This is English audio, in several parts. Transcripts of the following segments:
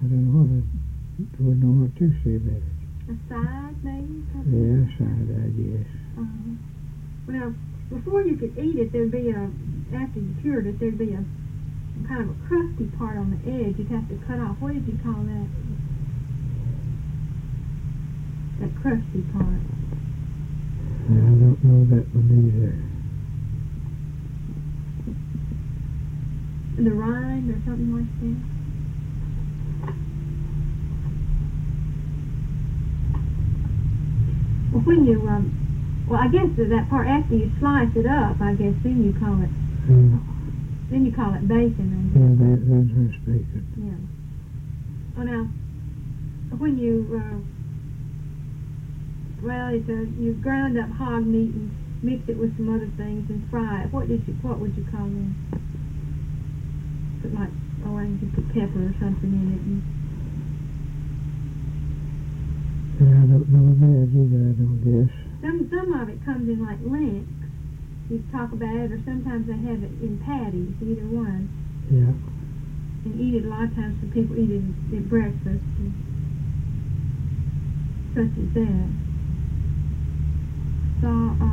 I don't know what to say about it. A side, maybe? Yeah, side, I guess. Well, before you could eat it, there'd be after you cured it, there'd be a kind of a crusty part on the edge you'd have to cut off. What did you call that? That crusty part. I don't know that one either. The rind or something like that? Well, when you, well, I guess that part after you slice it up, I guess then you call it, then you call it bacon. I guess. Yeah, that's bacon. Yeah. Well, now, when you, well, it's you ground up hog meat and mix it with some other things and fry it. What would you call that? Put like, oh, I can put pepper or something in it. Yeah, I don't know that either, I don't guess. Some of it comes in like links. You talk about it, or sometimes they have it in patties, either one. Yeah. And eat it a lot of times. Some people eat it at breakfast, and such as that. So,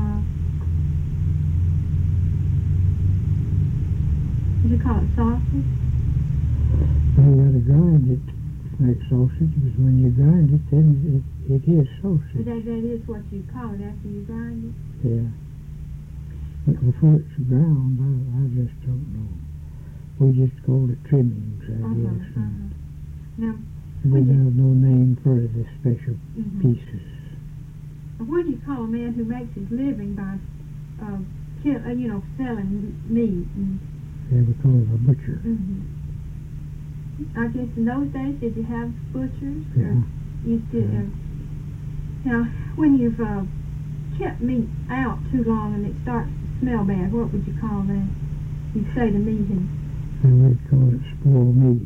you call it sausage? You gotta grind it to make sausage, because when you grind it, then it is sausage. That is what you call it after you grind it? Yeah. But before it's ground, I just don't know. We just call it trimmings, I guess. Now, we have no name for the special pieces. What do you call a man who makes his living by, selling meat? Yeah, we call it a butcher. I guess in those days, did you have butchers? Yeah. You did. Now, when you've kept meat out too long and it starts to smell bad, what would you call that? You'd say to me, and we'd call it spoiled meat.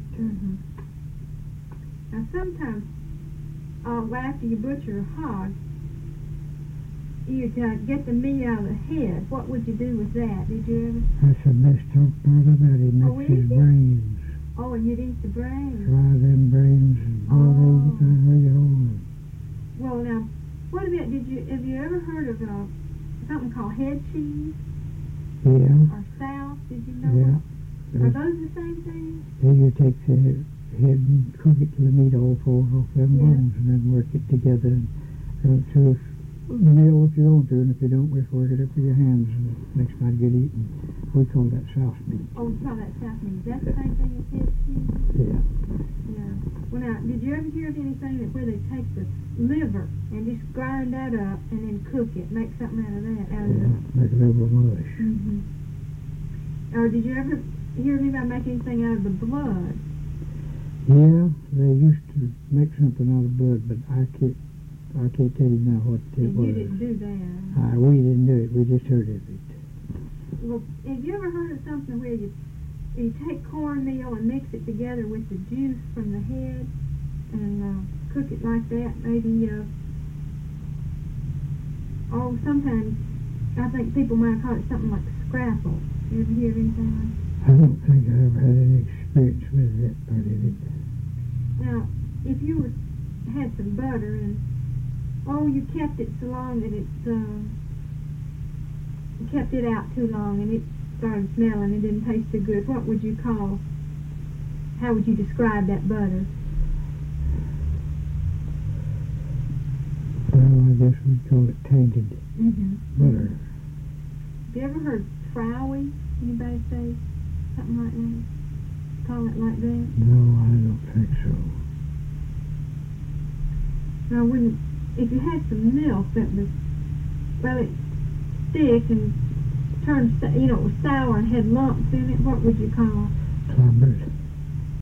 Now, sometimes, after you butcher a hog, you'd get the meat out of the head. What would you do with that? Did you ever? That's the best part about it. Makes his brains. Oh, and you'd eat the brains. Fry them brains and boil them. Well, now, what about, have you ever heard of something called head cheese? Yeah. Or souse, did you know? Yeah. Are those the same thing? Yeah, you take the head and cook it till the meat all falls off them bones, and then work it together and run it through a mill if you want to, and if you don't, just work it up with your hands and it makes mighty good eating. We call that souse meat. Oh, we call that souse meat. Is that the same thing as head cheese? Yeah. Yeah. Well, now, did you ever hear of anything where they take the liver and just grind that up and then cook it, make something out of that? Make a liver mush. Or did you ever hear anybody make anything out of the blood? Yeah, they used to make something out of blood, but I can't tell you now what it was. You didn't do that? We didn't do it. We just heard of it. Well, have you ever heard of something where you take cornmeal and mix it together with the juice from the head and cook it like that? Maybe, sometimes I think people might call it something like scrapple. You ever hear of anything like that? I don't think I ever had any experience with that part of it. Now, if you had some butter and you kept it so long that you kept it out too long and it started smelling and didn't taste so good, what would you call, how would you describe that butter? Well, I guess we'd call it tainted butter. Have you ever heard frowy? Anybody say something like that? Call it like that? No, I don't think so. Now, if you had some milk that was, it's thick and turned, it was sour and had lumps in it, what would you call it? Clobbered.